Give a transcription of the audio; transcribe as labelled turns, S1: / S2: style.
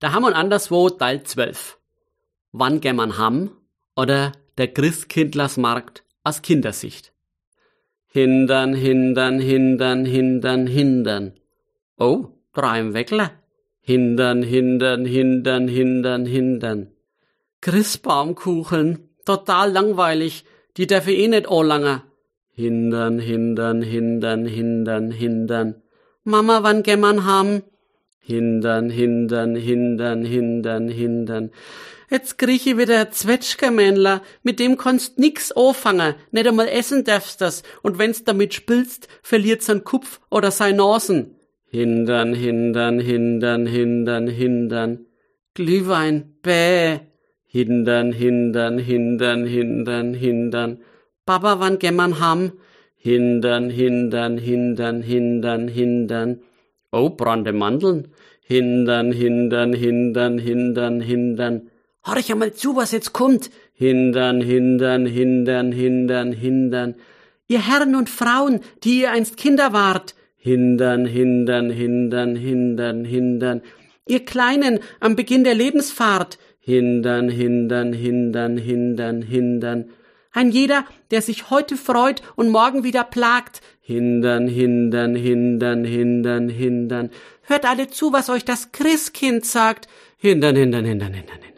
S1: Daheim und anderswo Teil 12. Wann gehen man ham oder der Christkindlersmarkt aus Kindersicht. Hindern, hindern, hindern, hindern, hindern. Oh, 3 im Weckler. Hindern, hindern, hindern, hindern, hindern. Christbaumkuchen, total langweilig, die darf ich nicht anlangen. Hindern, hindern, hindern, hindern, hindern. Mama, wann gehen man ham? Hindern, hindern, hindern, hindern, hindern. Jetzt krieg ich wieder ein Zwetschgemännler, mit dem kannst nix anfangen, nicht einmal essen darfst das, und wenn's damit spielst, verliert sein Kopf oder sein Nasen. Hindern, hindern, hindern, hindern, hindern. Glühwein, bäh. Hindern, hindern, hindern, hindern, hindern. Papa, wann gehen man ham? Hindern, hindern, hindern, hindern, hindern. Oh, brannende Mandeln. Hindern, hindern, hindern, hindern, hindern. Horch einmal zu, was jetzt kommt. Hindern, hindern, hindern, hindern, hindern. Ihr Herren und Frauen, die ihr einst Kinder wart. Hindern, hindern, hindern, hindern, hindern. Ihr Kleinen am Beginn der Lebensfahrt. Hindern, hindern, hindern, hindern, hindern. Ein jeder, der sich heute freut und morgen wieder plagt. Hindern, hindern, hindern, hindern, hindern. Hört alle zu, was euch das Christkind sagt. Hindern, hindern, hindern, hindern, hindern.